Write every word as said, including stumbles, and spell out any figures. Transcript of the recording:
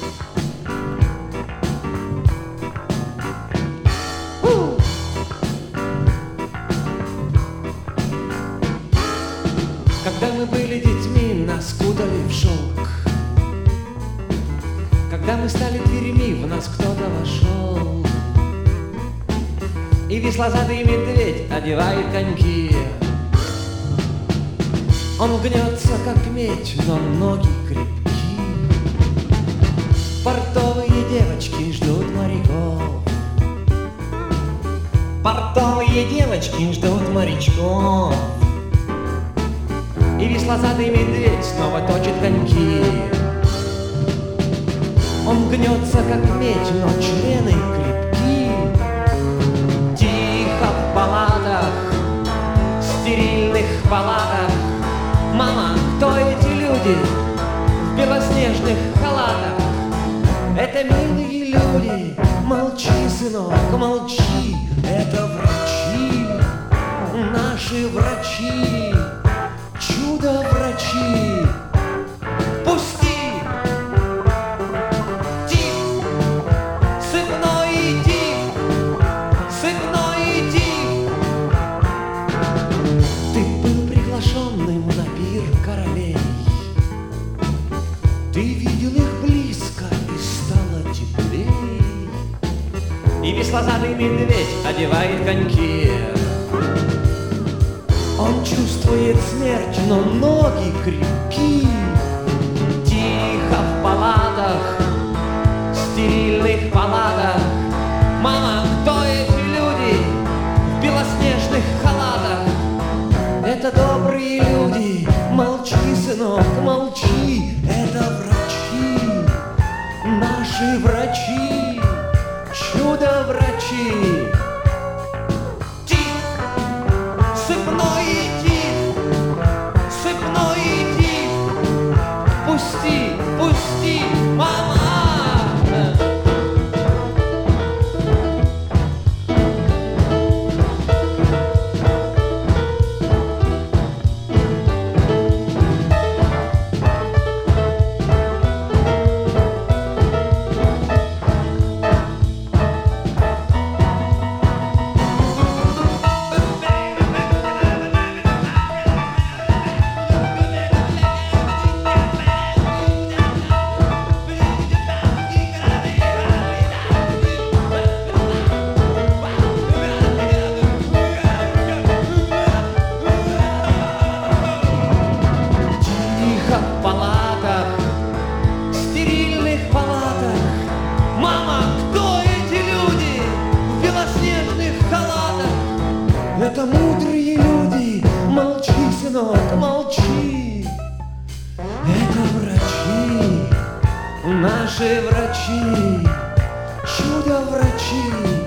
Когда мы были детьми, нас кутали в шелк. Когда мы стали дверями, в нас кто-то вошел. И веслозадый медведь одевает коньки. Он гнется, как медь, но ноги крепки. Портовые девочки ждут моряков. Портовые девочки ждут морячков. И веслозадый медведь снова точит коньки. Он гнется, как медь, но члены крепки. Тихо в палатах, стерильных палатах. Мама, кто эти люди в белоснежных халатах? Это милые люди. Молчи, сынок, молчи. Это врачи, наши врачи. Чудо-врачи. Пусти! Тих! Сыпной тих! Сыпной тих! Ты был приглашенным на пир королей. Ты видел их близко, и стало теплей. И веслозадый медведь одевает коньки. Он чувствует смерть, но ноги крепки. Тихо в палатах, стерильных палатах. Мама, кто эти люди в белоснежных халатах? Это добрые люди. Молчи, сынок, молчи. Это врачи, наши врачи, чудо-врачи. Пусти, пусти, мама! Это мудрые люди. Молчи, сынок, молчи. Это врачи, наши врачи, чудо-врачи.